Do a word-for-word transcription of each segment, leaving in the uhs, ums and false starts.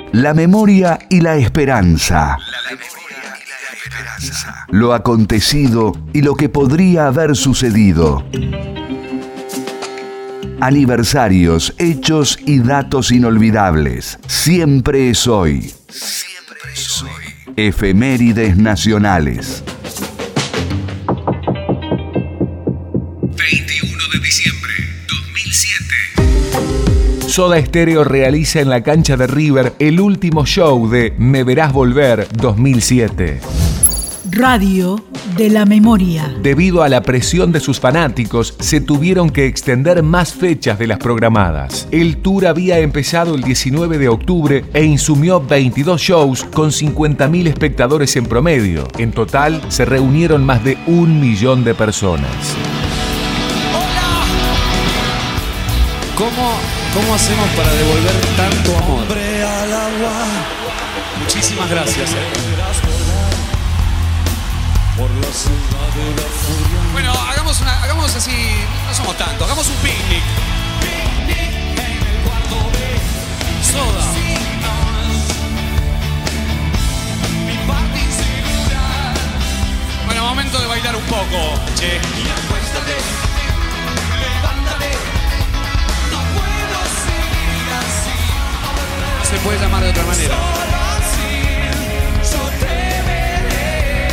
La memoria y la esperanza. Lo acontecido y lo que podría haber sucedido. Aniversarios, hechos y datos inolvidables. Siempre es hoy. Siempre es hoy. Efemérides nacionales. veintiuno de diciembre dos mil siete. Soda Stereo realiza en la cancha de River el último show de Me Verás Volver dos mil siete. Radio de la Memoria. Debido a la presión de sus fanáticos, se tuvieron que extender más fechas de las programadas. El tour había empezado el diecinueve de octubre e insumió veintidós shows con cincuenta mil espectadores en promedio. En total, se reunieron más de un millón de personas. ¡Hola! ¿Cómo, cómo hacemos para devolver tanto amor? Muchísimas gracias. Eh. Bueno, hagamos una, hagamos así, no somos tantos, hagamos un picnic. Picnic en el cuarto B. Soda. Mi parte insegura. Bueno, momento de bailar un poco, che. Y acuéstate, levántate. No puedo seguir así. No se puede llamar de otra manera. Solo así, yo te veré.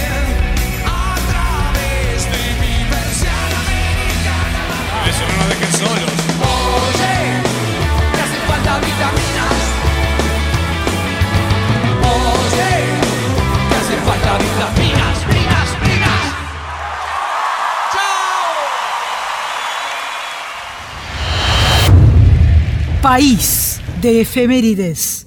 Eso no nos dejen solos. Oye, te hacen falta vitaminas. Oye, te hacen falta vitaminas. Minas, minas. ¡Chao! País de efemérides.